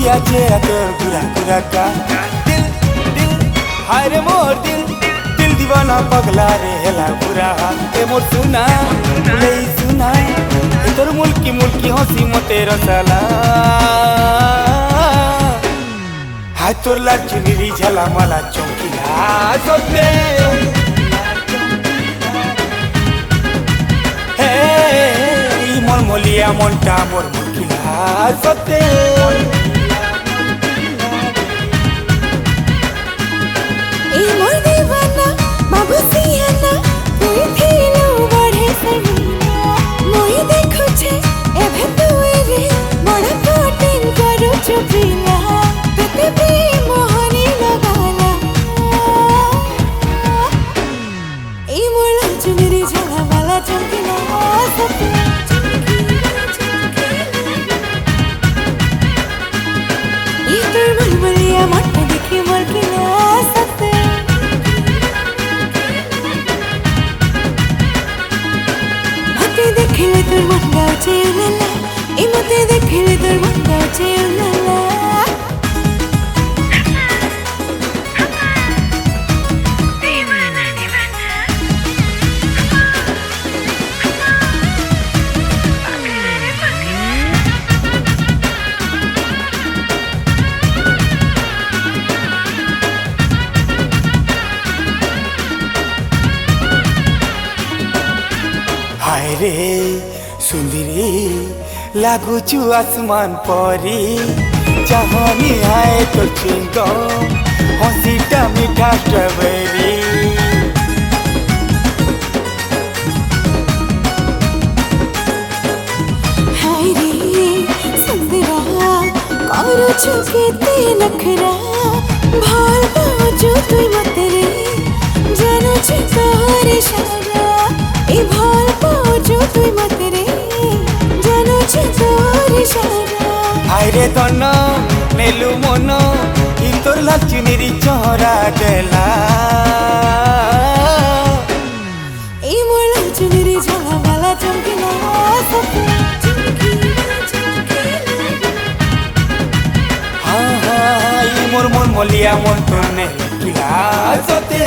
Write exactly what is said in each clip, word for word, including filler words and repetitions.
गोरिया चेहरा तोर गुरा गुरा का दिल दिल हाय रे मोर दिल दिल दीवाना पगला रे हेला बुरा ए मोर सुना ले सुना ए तोर मुल्की मुल्की हंसी मते रसाला हाय तोर लाचुनी झला मला चौकीला सोते हे मोर मोलिया मोंटा मोर मुल्कीला सोते देखले तोर मन गाउछे उलाला ए मते देखले तोर मन गाउछे उलाला दीवाना दीवाना पकड़े पकड़े हाय रे सुंदरी लागुचु आसमान परी चाहनी आए तो चिंगो हंसीटा मीठा स्ट्रॉबेरी हाय रे सुंदरा करो छुकेते नखरा भाल बाजू तू मते रे जानो छ तोर इशारा ए भाल बाजू तू मते रे जानो छ तोर इशारा हाय रे तन नेलु मन इ तोर लाचुनी चोरा देला ए मोर लाचुनी झला वाला चमकीला हाँ हाँ इ मोर मोर मोलिया मोर तोने किला सोते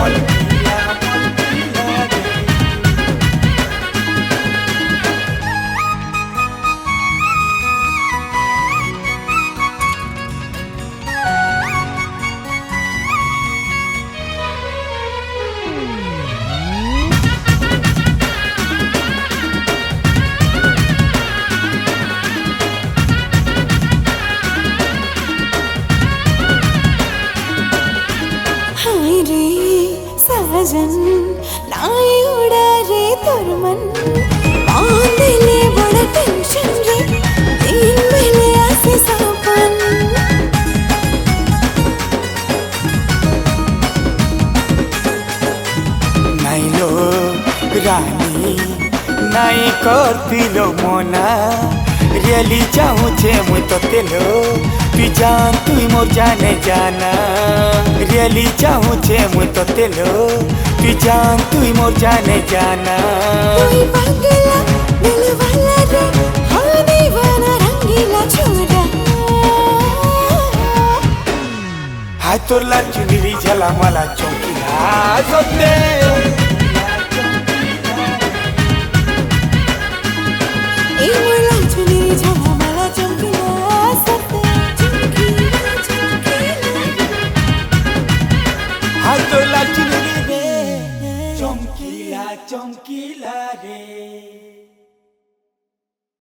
साजन नाई उड़ा रे तोर मन बांधे ले बड़ा टेंशन रे दिन मिले आसे सपन नाई लो रानी नाई करती लो मोना रियली चाहूँ छे मुई तो तेलो तू जान तू मोर जाने जाना रियली चाहूँ छे मुई तो तेलो तू जान तू मोर जाने जाना तू पागला दिल वाला रे हाँ दीवाना रंगीला छोरा हाय तोर लाचुनी झला मला चौकीला सोते